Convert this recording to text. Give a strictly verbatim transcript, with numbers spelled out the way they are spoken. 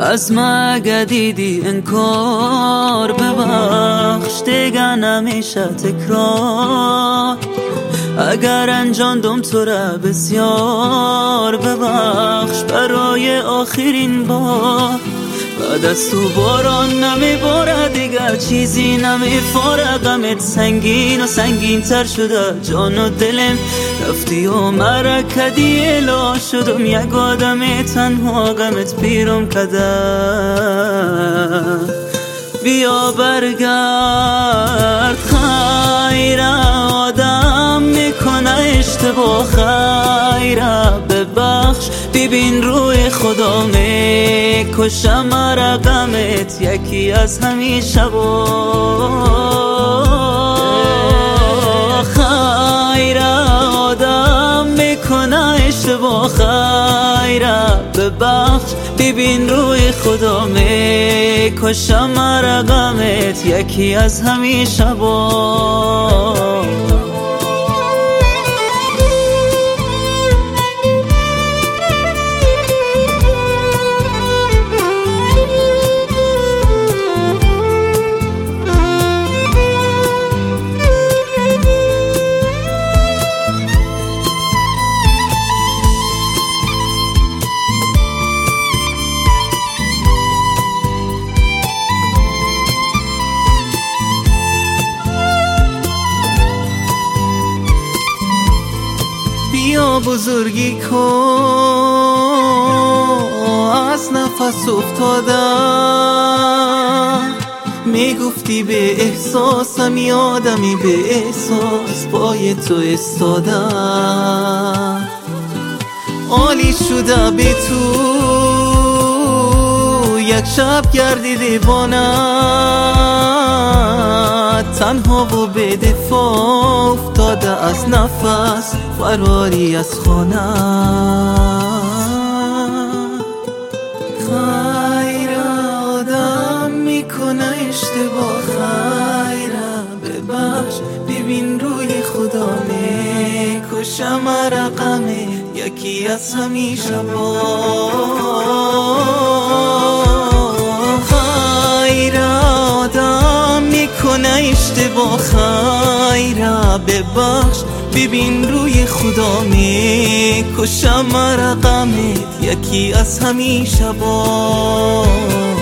از من اگه دیدی انکار ببخش، دیگه نمیشه تکرار. اگر انجاندم تو را بسیار ببخش، برای آخرین بار. بعد از تو باران نمیباره دیگر، چیزی نمیفاره. غمت سنگین و سنگین تر شده، جان و دلم رفتی و مرا کدی الا شدم. یک آدم تنها غمت پیرم کده. بیا برگرد خیر، آدم میکنه اشتباه. خیر ببخش، ببین روی خدا میکشم مرا غمت یکی از همین شبا. خیر آدم میکنه اشتباه. خیر ببخش، ببین روی خدا میکشم مرا غمت یکی از همین شبا. بیا بزرگی کن، از نفس افتادم. میگفتی به احساسم، یادمی به احساس پای تو استادم. عالی شده به تو یک شب گردی دیوانه، تنها و به دفاع افتاده از نفس فراری از خانه. خیر آدم میکنه اشتباه. خیر ببخش، ببین روی خدا میکشم مرا غمت یکی از همین شبا. خیر آدم میکنه اشتباه. خیر ببخش، ببین روی خدا میکشم مرا غمت یکی از همین شبا.